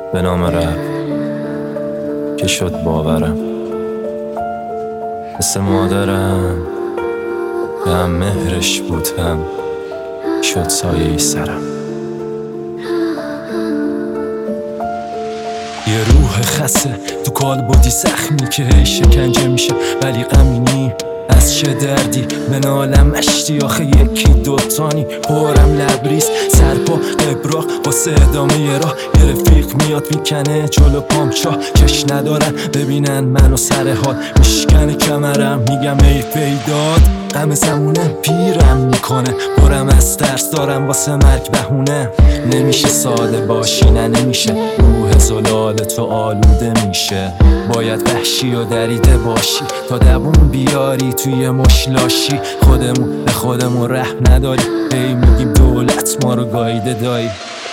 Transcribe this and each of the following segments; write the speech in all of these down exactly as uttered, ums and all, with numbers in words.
به نام رب که شد باورم، مثل مادرم که هم مهرش بود هم شد سایه سرم. یه روح خسته تو کال بودی زخمی که هی شکنجه میشه ولی غمینی از چه دردی به نالم مشتی آخه یکی دوتانی پارم لبریز سرپا قبراق واسه ادامه راه یه رفیق میاد میکنه جلو پام چاه چش ندارن ببینن منو سر حال میشکنه کمرم میگم ای فیداد غم زمونه پیرم میکنه برم از ترس دارم واسه مرگ بهونه نمیشه ساده باشی نه نمیشه روح زلال تو آلوده میشه باید وحشی و دریده باشی تا دوون بیاری توی مشلاشی خودمون به خودمون رحم نداری هی میگیم دولت ما رو گاییده دایی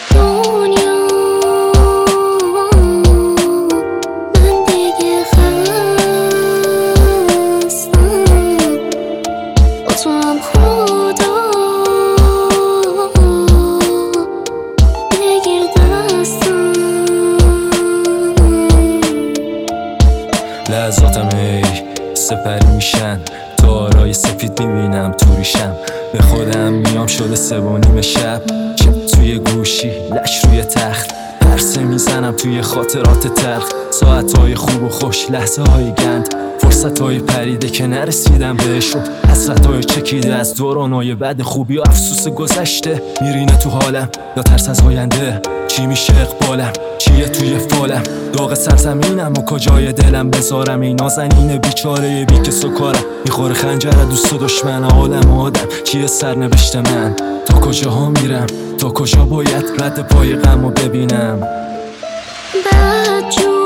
لحظاتم ای سپری میشن تارای سفید میبینم توریشم به خودم میام شده سه و نیم شب چه توی گوشی لش روی تخت پرسه میزنم توی خاطرات تلخ ساعتهای خوب و خوش لحظه های گند فرصت های پریده که نرسیدم بهشون حسرت های چکیده از دورانای بد خوبی و افسوس گذشته میرینه تو حالم یا ترس از آینده چی میشه اقبالم چیه توی فالم داغ سرزمینم و کجای دلم بذارم این نازنین بیچاره بی که سکارم میخوره خنجر دوست و دشمن عالم آدم چیه سرنوشت من تا کجاها میرم تا کجا باید رد پای غمو ببینم بدجور